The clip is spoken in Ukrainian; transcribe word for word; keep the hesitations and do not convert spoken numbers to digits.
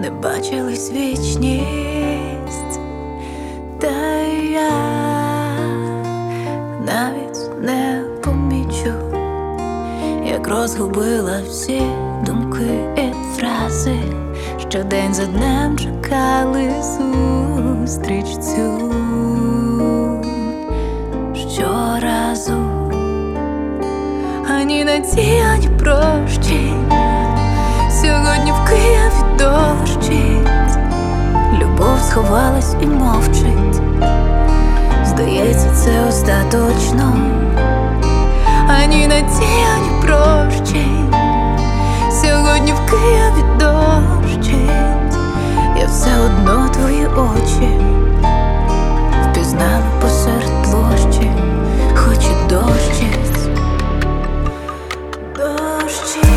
не бачились вічність, та я навіть не помічу, як розгубила всі думки і фрази, що день за днем чекали зустріч цю. Щоразу ані надії, ані прощення. Сьогодні в Києві дощить, любов сховалась і мовчить. Здається, це остаточно. Ані надії, ані прощення. Сьогодні в Києві дощить, я все одно твої очі впізнала посеред площі, хоч і дощить, дощить.